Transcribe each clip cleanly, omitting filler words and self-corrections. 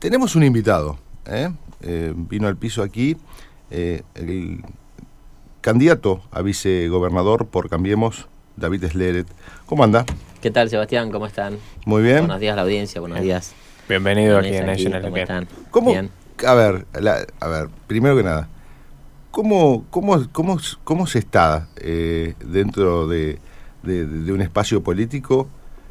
Tenemos un invitado, vino al piso aquí, el candidato a vicegobernador por Cambiemos, David Sleret. ¿Cómo anda? ¿Qué tal, Sebastián? ¿Cómo están? Muy bien. Buenos días a la audiencia, buenos días. Bienvenido aquí en National. ¿Cómo están? ¿Cómo? Bien. A ver, primero que nada, ¿cómo se está dentro de un espacio político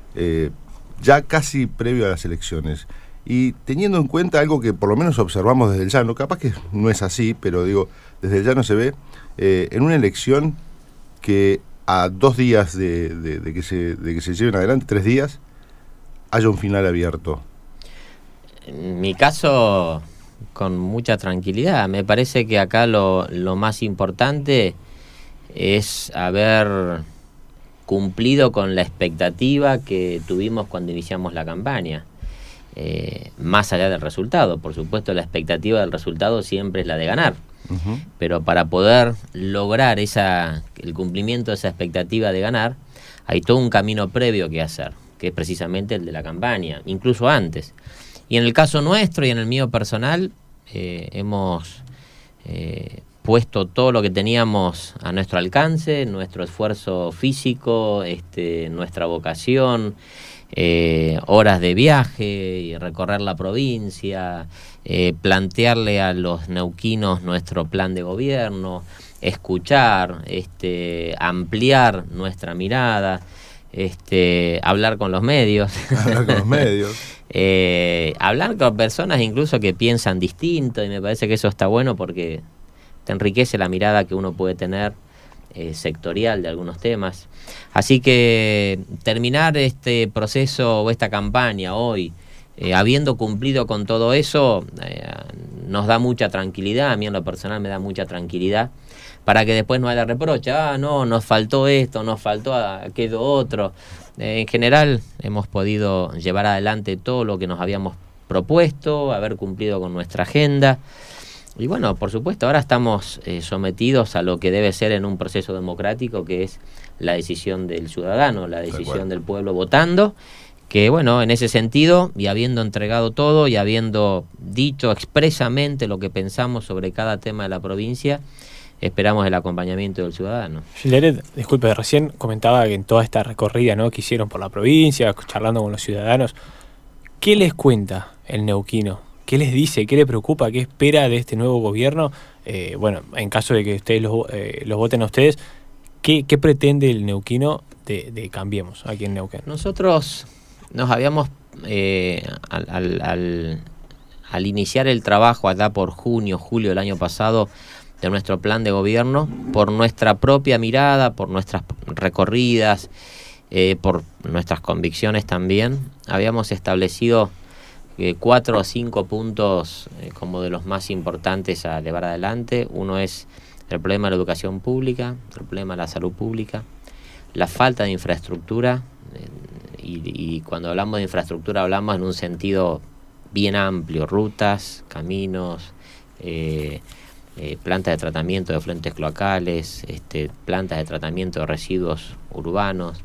ya casi previo a las elecciones? Y teniendo en cuenta algo que por lo menos observamos desde el llano, capaz que no es así, pero digo, desde el llano se ve, en una elección que a 2 días de que se lleven adelante, 3 días, haya un final abierto. En mi caso, con mucha tranquilidad. Me parece que acá lo más importante es haber cumplido con la expectativa que tuvimos cuando iniciamos la campaña. Más allá del resultado, por supuesto, la expectativa del resultado siempre es la de ganar. Uh-huh. Pero para poder lograr el cumplimiento de esa expectativa de ganar, hay todo un camino previo que hacer, que es precisamente el de la campaña, incluso antes. Y en el caso nuestro y en el mío personal, hemos puesto todo lo que teníamos a nuestro alcance, nuestro esfuerzo físico, nuestra vocación, horas de viaje y recorrer la provincia, plantearle a los neuquinos nuestro plan de gobierno, escuchar, ampliar nuestra mirada, hablar con los medios. Hablar con los medios. Hablar con personas incluso que piensan distinto, y me parece que eso está bueno porque te enriquece la mirada que uno puede tener sectorial de algunos temas. Así que terminar este proceso o esta campaña hoy, habiendo cumplido con todo eso, nos da mucha tranquilidad. A mí en lo personal me da mucha tranquilidad, para que después no haya reproche. No, nos faltó esto, nos faltó aquello otro. En general hemos podido llevar adelante todo lo que nos habíamos propuesto, haber cumplido con nuestra agenda. Y bueno, por supuesto, ahora estamos sometidos a lo que debe ser en un proceso democrático, que es la decisión del ciudadano, la decisión del pueblo votando, que bueno, en ese sentido, y habiendo entregado todo y habiendo dicho expresamente lo que pensamos sobre cada tema de la provincia, esperamos el acompañamiento del ciudadano. Sleret, disculpe, recién comentaba que en toda esta recorrida, ¿no?, que hicieron por la provincia, charlando con los ciudadanos, ¿qué les cuenta el neuquino? ¿Qué les dice? ¿Qué le preocupa? ¿Qué espera de este nuevo gobierno? Bueno, en caso de que ustedes los voten a ustedes, ¿qué pretende el neuquino de Cambiemos aquí en Neuquén? Nosotros nos habíamos, al iniciar el trabajo allá por junio, julio del año pasado, de nuestro plan de gobierno, por nuestra propia mirada, por nuestras recorridas, por nuestras convicciones también, habíamos establecido 4 o 5 puntos como de los más importantes a llevar adelante. Uno es el problema de la educación pública, el problema de la salud pública, la falta de infraestructura, y cuando hablamos de infraestructura hablamos en un sentido bien amplio: rutas, caminos, plantas de tratamiento de efluentes cloacales, plantas de tratamiento de residuos urbanos,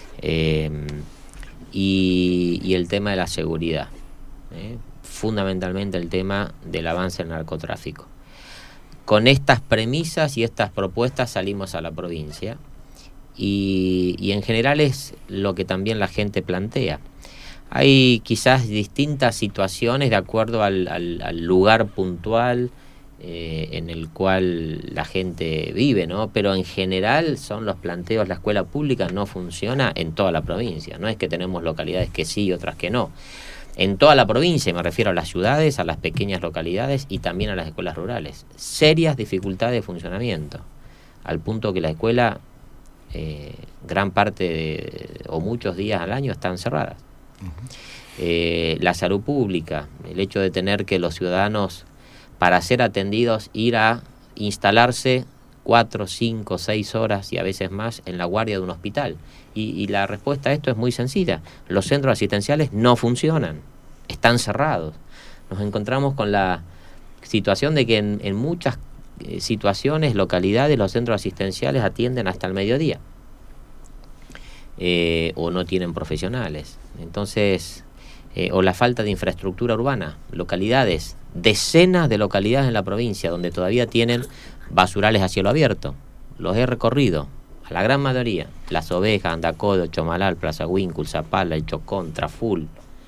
y el tema de la seguridad. Fundamentalmente el tema del avance del narcotráfico. Con estas premisas y estas propuestas salimos a la provincia, y en general es lo que también la gente plantea. Hay quizás distintas situaciones de acuerdo al lugar puntual en el cual la gente vive, ¿no? Pero en general son los planteos. La escuela pública no funciona en toda la provincia, no es que tenemos localidades que sí y otras que no. En toda la provincia, me refiero a las ciudades, a las pequeñas localidades y también a las escuelas rurales. Serias dificultades de funcionamiento, al punto que la escuela, gran parte o muchos días al año están cerradas. Uh-huh. La salud pública, el hecho de tener que los ciudadanos, para ser atendidos, ir a instalarse 4, 5, 6 horas y a veces más en la guardia de un hospital. Y la respuesta a esto es muy sencilla: los centros asistenciales no funcionan, están cerrados. Nos encontramos con la situación de que en muchas situaciones, localidades, los centros asistenciales atienden hasta el mediodía, o no tienen profesionales. Entonces o la falta de infraestructura urbana. Localidades, decenas de localidades en la provincia donde todavía tienen basurales a cielo abierto. Los he recorrido, a la gran mayoría. Las Ovejas, Andacodo, Chomalal, Plaza Huíncul, Zapala, El Chocón, Traful,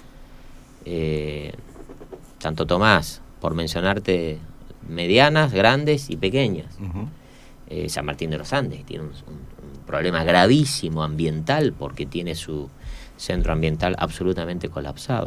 Santo Tomás, por mencionarte medianas, grandes y pequeñas. San Martín de los Andes tiene un problema gravísimo ambiental porque tiene su centro ambiental absolutamente colapsado.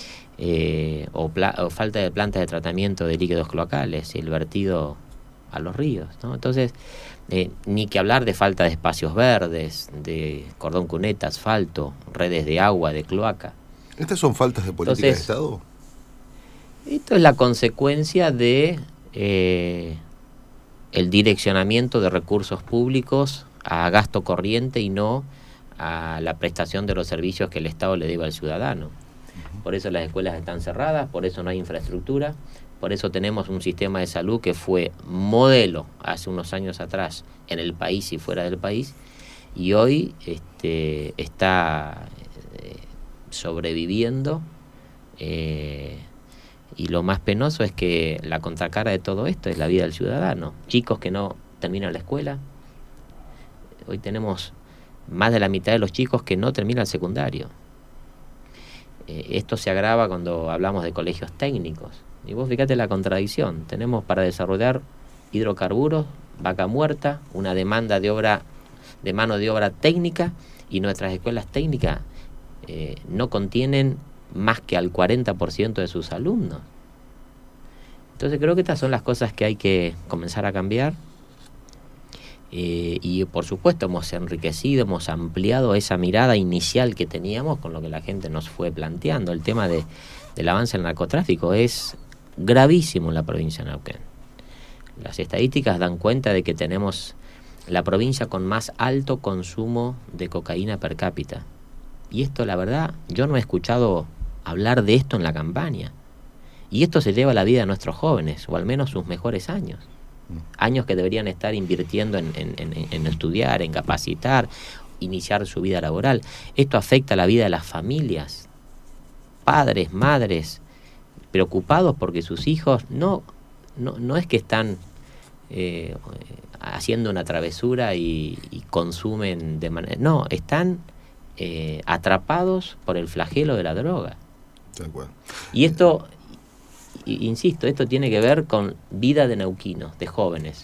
O falta de plantas de tratamiento de líquidos cloacales, el vertido a los ríos, ¿no? Entonces, ni que hablar de falta de espacios verdes, de cordón cuneta, asfalto, redes de agua, de cloaca. ¿Estas son faltas de política de Estado? Esto es la consecuencia de el direccionamiento de recursos públicos a gasto corriente y no a la prestación de los servicios que el Estado le debe al ciudadano. Por eso las escuelas están cerradas, por eso no hay infraestructura, por eso tenemos un sistema de salud que fue modelo hace unos años atrás en el país y fuera del país, y hoy está sobreviviendo, y lo más penoso es que la contracara de todo esto es la vida del ciudadano. Chicos que no terminan la escuela. Hoy tenemos más de la mitad de los chicos que no terminan el secundario. Esto se agrava cuando hablamos de colegios técnicos. Y vos fíjate la contradicción. Tenemos para desarrollar hidrocarburos, vaca muerta, una demanda de mano de obra técnica, y nuestras escuelas técnicas no contienen más que al 40% de sus alumnos. Entonces creo que estas son las cosas que hay que comenzar a cambiar. Y por supuesto hemos enriquecido, hemos ampliado esa mirada inicial que teníamos con lo que la gente nos fue planteando. El tema del avance del narcotráfico es gravísimo en la provincia de Neuquén. Las estadísticas dan cuenta de que tenemos la provincia con más alto consumo de cocaína per cápita. Y esto, la verdad, yo no he escuchado hablar de esto en la campaña. Y esto se lleva a la vida de nuestros jóvenes, o al menos sus mejores años. Años que deberían estar invirtiendo en estudiar, en capacitar, iniciar su vida laboral. Esto afecta la vida de las familias. Padres, madres, preocupados porque sus hijos no es que están haciendo una travesura y consumen de manera... No, están atrapados por el flagelo de la droga. Tal cual. Y esto... Insisto, esto tiene que ver con vida de neuquinos, de jóvenes,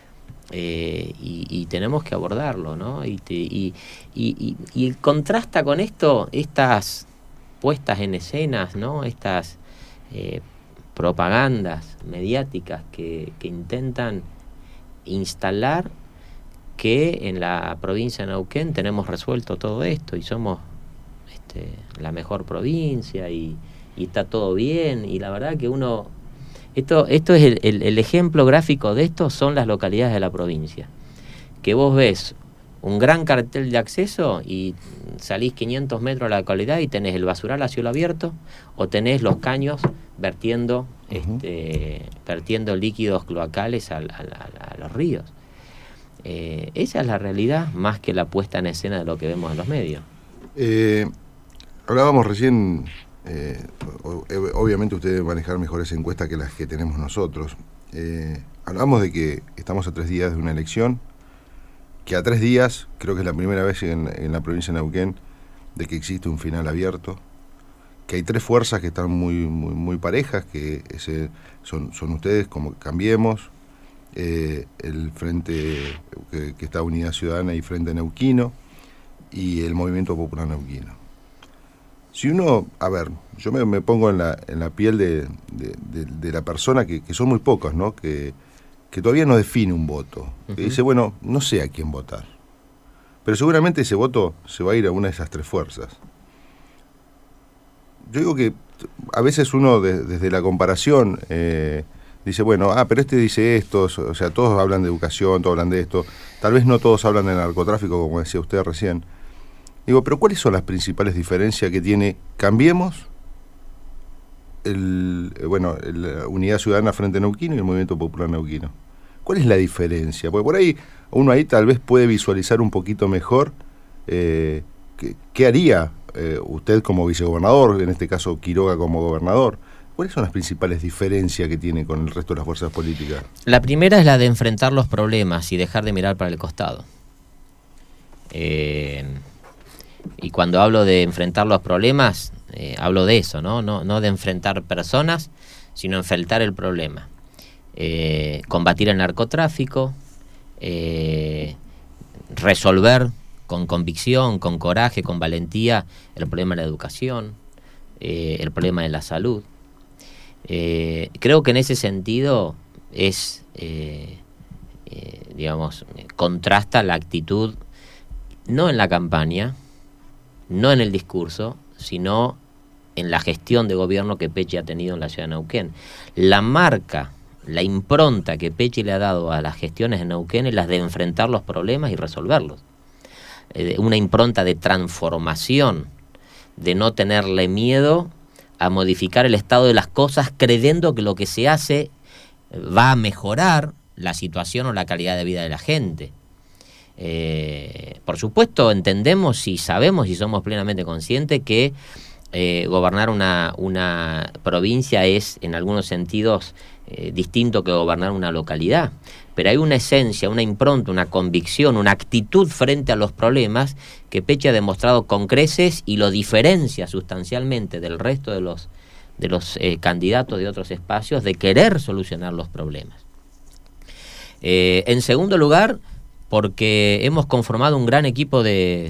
y tenemos que abordarlo, ¿no? Y contrasta con esto estas puestas en escenas, ¿no? Estas propagandas mediáticas que intentan instalar que en la provincia de Neuquén tenemos resuelto todo esto y somos la mejor provincia y está todo bien, y la verdad que esto es el ejemplo gráfico de esto, son las localidades de la provincia, que vos ves un gran cartel de acceso y salís 500 metros a la localidad y tenés el basural a cielo abierto, o tenés los caños vertiendo líquidos cloacales a los ríos. Esa es la realidad, más que la puesta en escena de lo que vemos en los medios. Hablábamos recién... obviamente usted debe manejar mejores encuestas que las que tenemos nosotros. Hablamos de que estamos a 3 días de una elección, que a 3 días, creo que es la primera vez en la provincia de Neuquén, de que existe un final abierto, que hay 3 fuerzas que están muy parejas, que son ustedes como Cambiemos, el Frente que está Unidad Ciudadana y Frente Neuquino, y el Movimiento Popular Neuquino. Si uno, a ver, yo me pongo en la piel de la persona, que son muy pocos, ¿no? Que todavía no define un voto. Que dice, bueno, no sé a quién votar. Pero seguramente ese voto se va a ir a una de esas 3 fuerzas. Yo digo que a veces uno desde la comparación dice, bueno, pero este dice esto, o sea, todos hablan de educación, todos hablan de esto. Tal vez no todos hablan de narcotráfico, como decía usted recién. Digo, pero ¿cuáles son las principales diferencias que tiene Cambiemos, la Unidad Ciudadana Frente Neuquino y el Movimiento Popular Neuquino? ¿Cuál es la diferencia? Porque por ahí, uno ahí tal vez puede visualizar un poquito mejor qué haría usted como vicegobernador, en este caso Quiroga como gobernador. ¿Cuáles son las principales diferencias que tiene con el resto de las fuerzas políticas? La primera es la de enfrentar los problemas y dejar de mirar para el costado. Y cuando hablo de enfrentar los problemas, hablo de eso, no de enfrentar personas, sino enfrentar el problema. Combatir el narcotráfico, resolver con convicción, con coraje, con valentía el problema de la educación, el problema de la salud. Creo que en ese sentido es, contrasta la actitud, no en la campaña, no en el discurso, sino en la gestión de gobierno que Pechi ha tenido en la ciudad de Neuquén. La marca, la impronta que Pechi le ha dado a las gestiones de Neuquén es la de enfrentar los problemas y resolverlos. Una impronta de transformación, de no tenerle miedo a modificar el estado de las cosas creyendo que lo que se hace va a mejorar la situación o la calidad de vida de la gente. Por supuesto, entendemos y sabemos y somos plenamente conscientes que gobernar una provincia es, en algunos sentidos, distinto que gobernar una localidad. Pero hay una esencia, una impronta, una convicción, una actitud frente a los problemas que Pechi ha demostrado con creces y lo diferencia sustancialmente del resto de los candidatos de otros espacios de querer solucionar los problemas. En segundo lugar, porque hemos conformado un gran equipo de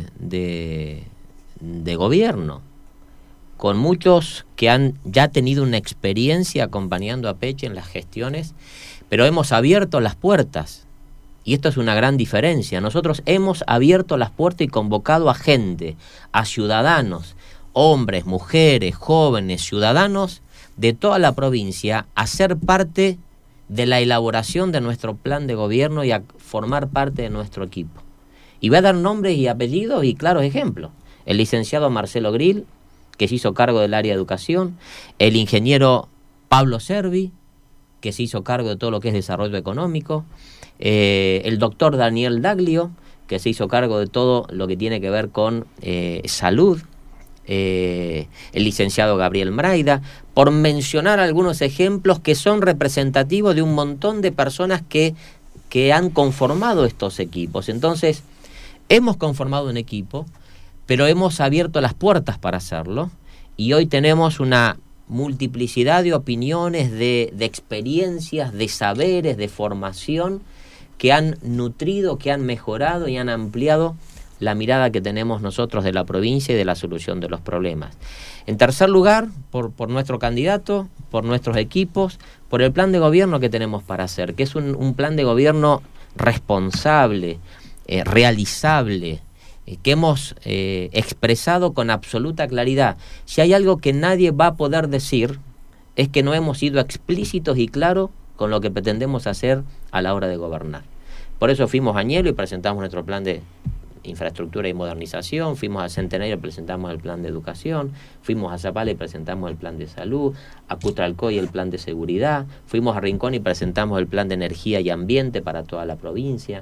gobierno, con muchos que han ya tenido una experiencia acompañando a Pechi en las gestiones, pero hemos abierto las puertas, y esto es una gran diferencia. Nosotros hemos abierto las puertas y convocado a gente, a ciudadanos, hombres, mujeres, jóvenes, ciudadanos de toda la provincia, a ser parte de la elaboración de nuestro plan de gobierno y a formar parte de nuestro equipo. Y voy a dar nombres y apellidos y claros ejemplos. El licenciado Marcelo Grill, que se hizo cargo del área de educación, el ingeniero Pablo Servi, que se hizo cargo de todo lo que es desarrollo económico, el doctor Daniel Daglio, que se hizo cargo de todo lo que tiene que ver con salud, el licenciado Gabriel Mraida, por mencionar algunos ejemplos que son representativos de un montón de personas que han conformado estos equipos. Entonces, hemos conformado un equipo, pero hemos abierto las puertas para hacerlo, y hoy tenemos una multiplicidad de opiniones, de experiencias, de saberes, de formación, que han nutrido, que han mejorado y han ampliado la mirada que tenemos nosotros de la provincia y de la solución de los problemas. En tercer lugar, por nuestro candidato, por nuestros equipos, por el plan de gobierno que tenemos para hacer, que es un plan de gobierno responsable, realizable, que hemos expresado con absoluta claridad. Si hay algo que nadie va a poder decir, es que no hemos sido explícitos y claros con lo que pretendemos hacer a la hora de gobernar. Por eso fuimos a Añelo y presentamos nuestro plan de infraestructura y modernización, fuimos a Centenario y presentamos el plan de educación, fuimos a Zapala y presentamos el plan de salud, a Cutralcó el plan de seguridad, fuimos a Rincón y presentamos el plan de energía y ambiente para toda la provincia.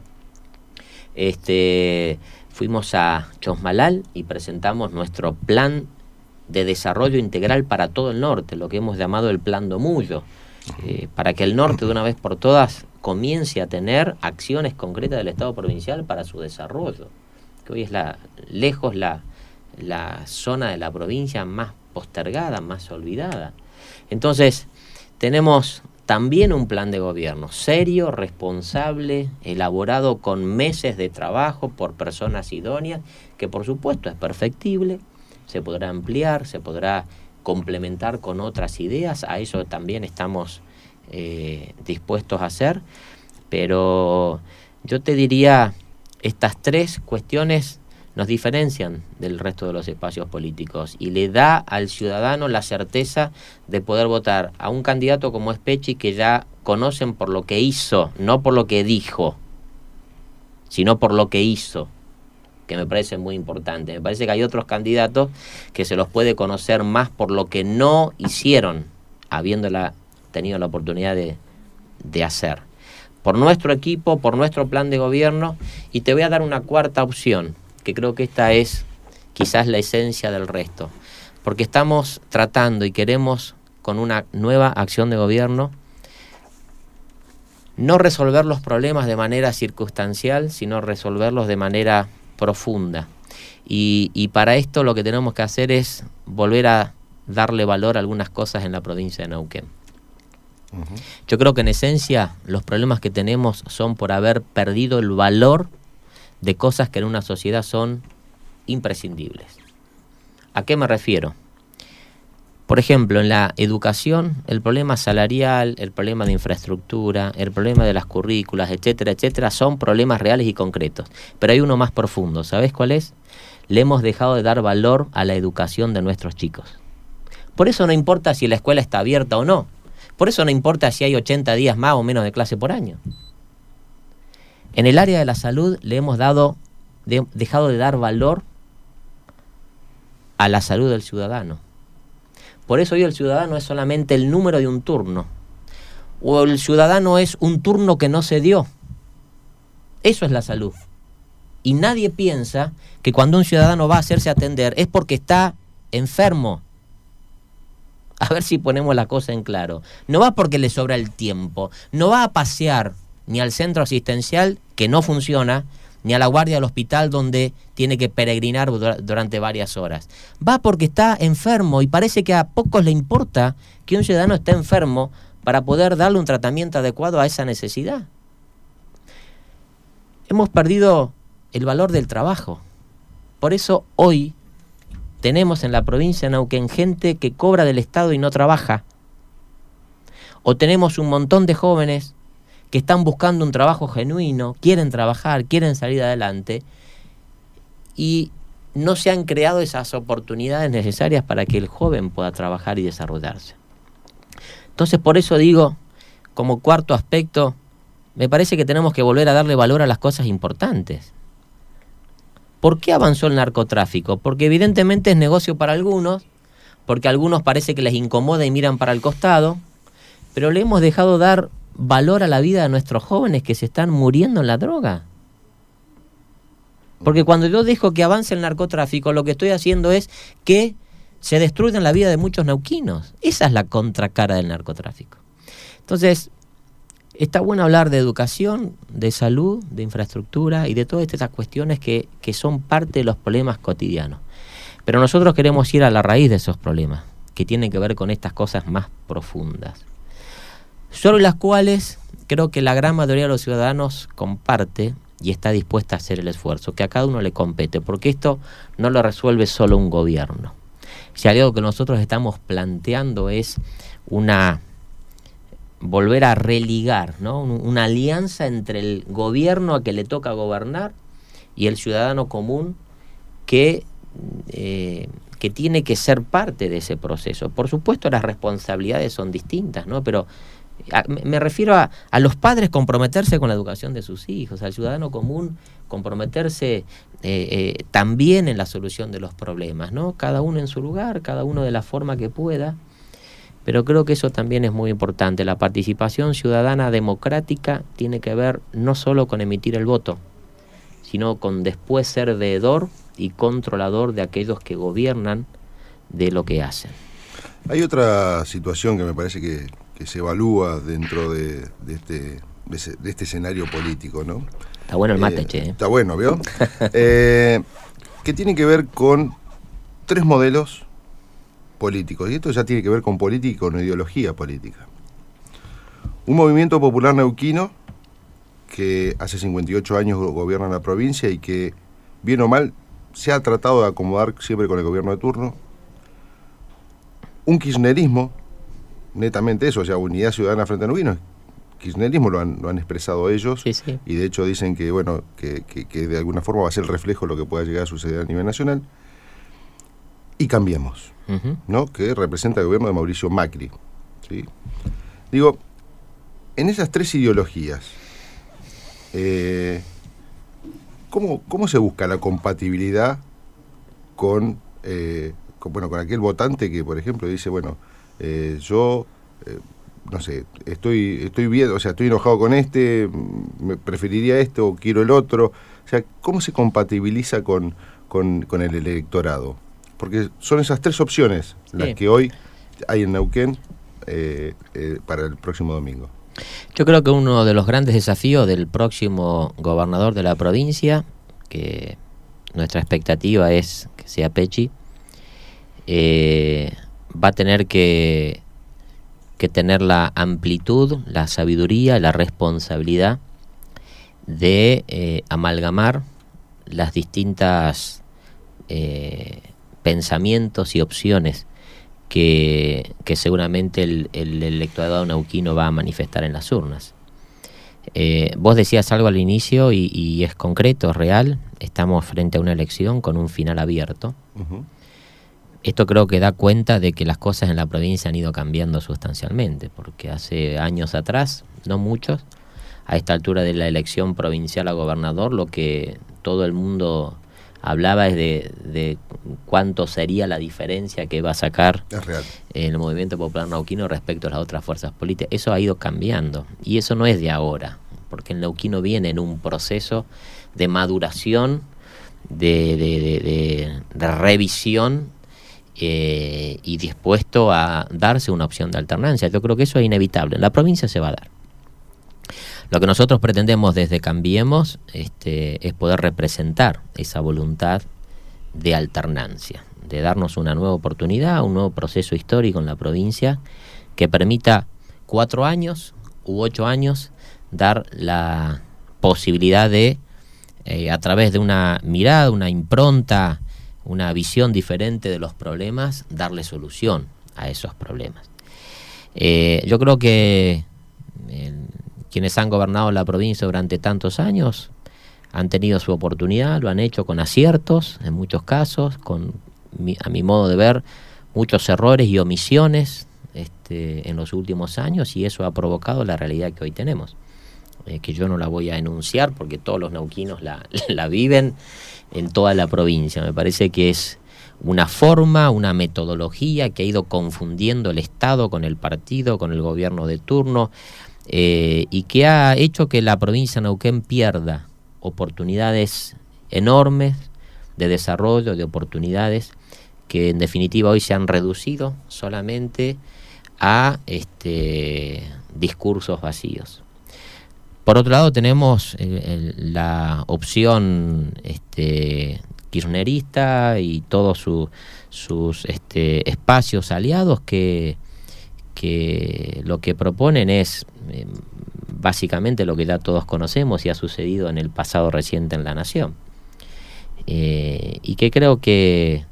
Fuimos a Chosmalal y presentamos nuestro plan de desarrollo integral para todo el norte, lo que hemos llamado el plan Domullo, para que el norte de una vez por todas comience a tener acciones concretas del Estado provincial para su desarrollo, que hoy es lejos la zona de la provincia más postergada, más olvidada. Entonces, tenemos también un plan de gobierno serio, responsable, elaborado con meses de trabajo por personas idóneas, que por supuesto es perfectible, se podrá ampliar, se podrá complementar con otras ideas, a eso también estamos dispuestos a hacer, pero yo te diría, estas tres cuestiones nos diferencian del resto de los espacios políticos y le da al ciudadano la certeza de poder votar a un candidato como es Pechi, que ya conocen por lo que hizo, no por lo que dijo, sino por lo que hizo, que me parece muy importante. Me parece que hay otros candidatos que se los puede conocer más por lo que no hicieron, habiéndola tenido la oportunidad de hacer. Por nuestro equipo, por nuestro plan de gobierno, y te voy a dar una cuarta opción, que creo que esta es quizás la esencia del resto. Porque estamos tratando y queremos, con una nueva acción de gobierno, no resolver los problemas de manera circunstancial, sino resolverlos de manera profunda. Y para esto lo que tenemos que hacer es volver a darle valor a algunas cosas en la provincia de Neuquén. Yo creo que en esencia los problemas que tenemos son por haber perdido el valor de cosas que en una sociedad son imprescindibles. ¿A qué me refiero? Por ejemplo, en la educación, el problema salarial, el problema de infraestructura, el problema de las currículas, etcétera, etcétera, son problemas reales y concretos. Pero hay uno más profundo, ¿sabés cuál es? Le hemos dejado de dar valor a la educación de nuestros chicos. Por eso no importa si la escuela está abierta o no. Por eso no importa si hay 80 días más o menos de clase por año. En el área de la salud le hemos dejado de dar valor a la salud del ciudadano. Por eso hoy el ciudadano es solamente el número de un turno. O el ciudadano es un turno que no se dio. Eso es la salud. Y nadie piensa que cuando un ciudadano va a hacerse atender es porque está enfermo. A ver si ponemos la cosa en claro. No va porque le sobra el tiempo. No va a pasear ni al centro asistencial, que no funciona, ni a la guardia del hospital donde tiene que peregrinar durante varias horas. Va porque está enfermo y parece que a pocos le importa que un ciudadano esté enfermo para poder darle un tratamiento adecuado a esa necesidad. Hemos perdido el valor del trabajo. Por eso hoy tenemos en la provincia de Neuquén gente que cobra del Estado y no trabaja. O tenemos un montón de jóvenes que están buscando un trabajo genuino, quieren trabajar, quieren salir adelante, y no se han creado esas oportunidades necesarias para que el joven pueda trabajar y desarrollarse. Entonces, por eso digo, como cuarto aspecto, me parece que tenemos que volver a darle valor a las cosas importantes. ¿Por qué avanzó el narcotráfico? Porque evidentemente es negocio para algunos, porque a algunos parece que les incomoda y miran para el costado, pero le hemos dejado dar valor a la vida de nuestros jóvenes que se están muriendo en la droga. Porque cuando yo dejo que avance el narcotráfico, lo que estoy haciendo es que se destruya la vida de muchos neuquinos. Esa es la contracara del narcotráfico. Entonces, está bueno hablar de educación, de salud, de infraestructura y de todas estas cuestiones que son parte de los problemas cotidianos. Pero nosotros queremos ir a la raíz de esos problemas, que tienen que ver con estas cosas más profundas, sobre las cuales creo que la gran mayoría de los ciudadanos comparte y está dispuesta a hacer el esfuerzo, que a cada uno le compete, porque esto no lo resuelve solo un gobierno. Si algo que nosotros estamos planteando es volver a religar, ¿no? Una alianza entre el gobierno a que le toca gobernar y el ciudadano común que tiene que ser parte de ese proceso. Por supuesto, las responsabilidades son distintas, ¿no? Pero me refiero a los padres comprometerse con la educación de sus hijos, al ciudadano común comprometerse también en la solución de los problemas, ¿no? Cada uno en su lugar, cada uno de la forma que pueda. Pero creo que eso también es muy importante. La participación ciudadana democrática tiene que ver no solo con emitir el voto, sino con después ser veedor y controlador de aquellos que gobiernan de lo que hacen. Hay otra situación que me parece que se evalúa dentro de este escenario político, ¿no? Está bueno el mate, che. Está bueno, ¿vio? Que tiene que ver con tres modelos políticos, y esto ya tiene que ver con política y con ideología política. Un movimiento popular neuquino que hace 58 años gobierna la provincia y que, bien o mal, se ha tratado de acomodar siempre con el gobierno de turno. Un kirchnerismo, netamente eso, o sea, unidad ciudadana frente a Neuquino. Kirchnerismo lo han expresado ellos, sí, sí. Y de hecho dicen que, bueno, que de alguna forma va a ser el reflejo de lo que pueda llegar a suceder a nivel nacional. Y Cambiemos, ¿no? Que representa el gobierno de Mauricio Macri, ¿sí? Digo, en esas tres ideologías, ¿cómo se busca la compatibilidad con aquel votante que, por ejemplo, dice, bueno, yo, no sé, estoy bien, o sea, estoy enojado con me preferiría este o quiero el otro? O sea, ¿cómo se compatibiliza con con el electorado? Porque son esas tres opciones las que hoy hay en Neuquén para el próximo domingo. Yo creo que uno de los grandes desafíos del próximo gobernador de la provincia, que nuestra expectativa es que sea Pecci, va a tener que tener la amplitud, la sabiduría, la responsabilidad de amalgamar las distintas pensamientos y opciones que seguramente el electorado neuquino va a manifestar en las urnas. Vos decías algo al inicio y es concreto, es real. Estamos frente a una elección con un final abierto. Esto creo que da cuenta de que las cosas en la provincia han ido cambiando sustancialmente, porque hace años atrás, no muchos, a esta altura de la elección provincial a gobernador, lo que todo el mundo hablaba es de cuánto sería la diferencia que va a sacar el movimiento popular neuquino respecto a las otras fuerzas políticas. Eso ha ido cambiando, y eso no es de ahora, porque el neuquino viene en un proceso de maduración, de revisión, y dispuesto a darse una opción de alternancia. Yo creo que eso es inevitable, en la provincia se va a dar. Lo que nosotros pretendemos desde Cambiemos es poder representar esa voluntad de alternancia, de darnos una nueva oportunidad, un nuevo proceso histórico en la provincia que permita 4 años u 8 años dar la posibilidad de, a través de una mirada, una impronta, una visión diferente de los problemas, darle solución a esos problemas. Yo creo que quienes han gobernado la provincia durante tantos años han tenido su oportunidad, lo han hecho con aciertos, en muchos casos, a mi modo de ver, muchos errores y omisiones en los últimos años, y eso ha provocado la realidad que hoy tenemos. Que yo no la voy a enunciar porque todos los neuquinos la viven en toda la provincia. Me parece que es una forma, una metodología que ha ido confundiendo el Estado con el partido, con el gobierno de turno, y que ha hecho que la provincia de Neuquén pierda oportunidades enormes de desarrollo, de oportunidades que en definitiva hoy se han reducido solamente a discursos vacíos. Por otro lado tenemos la opción kirchnerista y todos sus espacios aliados que lo que proponen es básicamente lo que ya todos conocemos y ha sucedido en el pasado reciente en la nación, y que creo que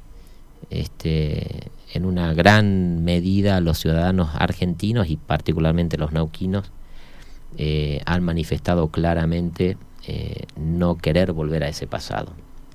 en una gran medida los ciudadanos argentinos y particularmente los neuquinos han manifestado claramente no querer volver a ese pasado.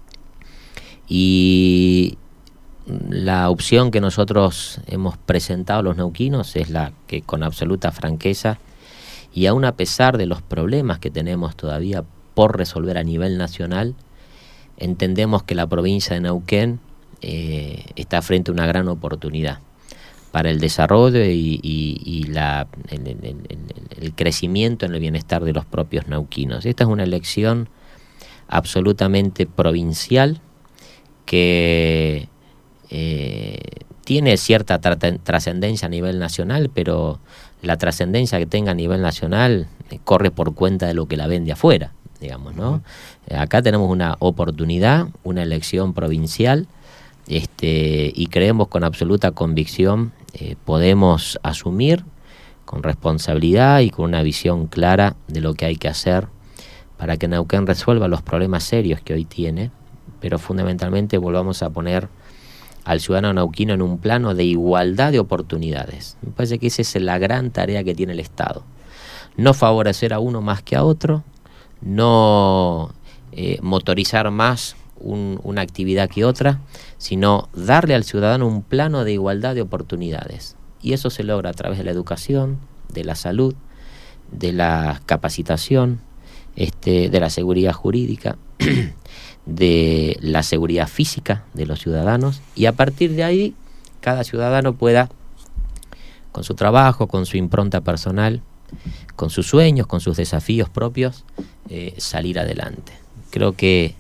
Y la opción que nosotros hemos presentado a los neuquinos es la que, con absoluta franqueza, y aún a pesar de los problemas que tenemos todavía por resolver a nivel nacional, entendemos que la provincia de Neuquén está frente a una gran oportunidad para el desarrollo y el crecimiento en el bienestar de los propios neuquinos. Esta es una elección absolutamente provincial que tiene cierta trascendencia a nivel nacional, pero la trascendencia que tenga a nivel nacional corre por cuenta de lo que la vende afuera, digamos, ¿no? Acá tenemos una oportunidad, una elección provincial, y creemos con absoluta convicción podemos asumir con responsabilidad y con una visión clara de lo que hay que hacer para que Neuquén resuelva los problemas serios que hoy tiene, pero fundamentalmente volvamos a poner al ciudadano neuquino en un plano de igualdad de oportunidades. Me parece que esa es la gran tarea que tiene el Estado. No favorecer a uno más que a otro, no motorizar más una actividad que otra, sino darle al ciudadano un plano de igualdad de oportunidades. Y eso se logra a través de la educación, de la salud, de la capacitación, de la seguridad jurídica, de la seguridad física de los ciudadanos, y a partir de ahí cada ciudadano pueda, con su trabajo, con su impronta personal, con sus sueños, con sus desafíos propios, salir adelante. Creo que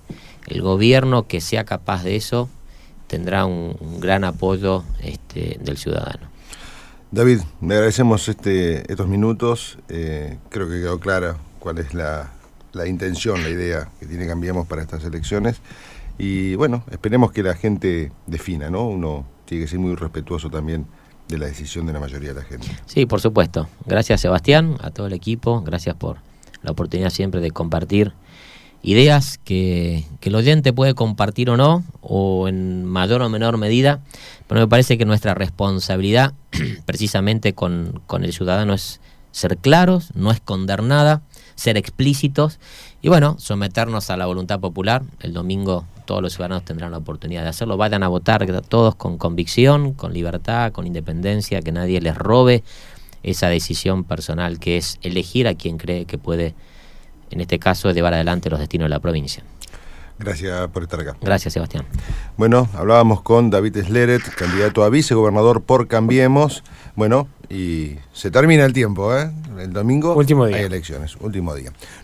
el gobierno que sea capaz de eso tendrá un gran apoyo del ciudadano. David, le agradecemos estos minutos. Creo que quedó clara cuál es la intención, la idea que tiene Cambiemos para estas elecciones. Y bueno, esperemos que la gente defina, ¿no? Uno tiene que ser muy respetuoso también de la decisión de la mayoría de la gente. Sí, por supuesto. Gracias, Sebastián, a todo el equipo. Gracias por la oportunidad siempre de compartir ideas que el oyente puede compartir o no, o en mayor o menor medida, pero me parece que nuestra responsabilidad precisamente con el ciudadano es ser claros, no esconder nada, ser explícitos y bueno, someternos a la voluntad popular. El domingo todos los ciudadanos tendrán la oportunidad de hacerlo. Vayan a votar todos con convicción, con libertad, con independencia, que nadie les robe esa decisión personal que es elegir a quien cree que puede, en este caso, llevar adelante los destinos de la provincia. Gracias por estar acá. Gracias, Sebastián. Bueno, hablábamos con David Sleret, candidato a vicegobernador por Cambiemos. Bueno, y se termina el tiempo, ¿eh? El domingo último día. Hay elecciones, último día.